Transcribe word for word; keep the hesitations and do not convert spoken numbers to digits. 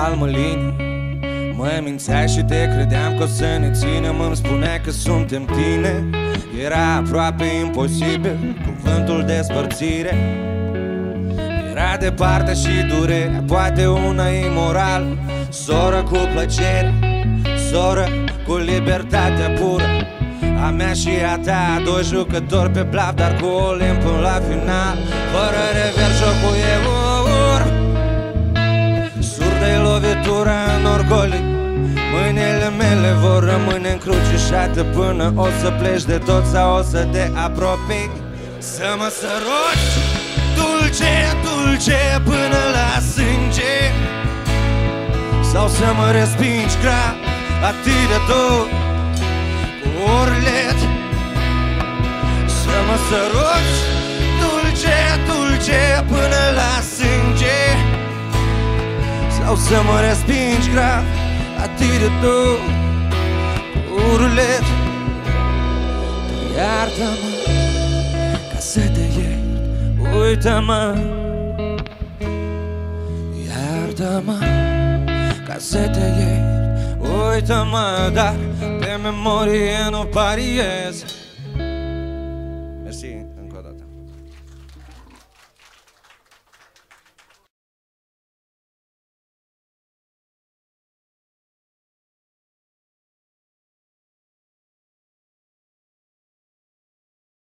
calmă linie. Mă mințeai și te credeam că o să ne ținem. Îmi spuneai că suntem tine. Era aproape imposibil cuvântul despărțire. Era departe și durerea, poate una imoral. Soră cu plăcere, soră cu libertatea pură, a mea și a ta, doi jucători pe plav, dar cu Olimp până la final. Fără revers, jocul e ur. Surdă-i lovitura în orgolii. Mâinile mele vor rămâne încrucișate până o să pleci de tot sau o să te apropii. Să mă săruți dulce, dulce până la sânge, sau să mă respingi grav, atât de tot cu urlet. Să mă săruți dulce, dulce până la sânge, sau să mă respingi grav, atât de tot cu urlet. Iartă-mă ca să te iert, uită-mă. Iartă-mă ca să te iert, uită-mă, dar pe memorie nu pariez.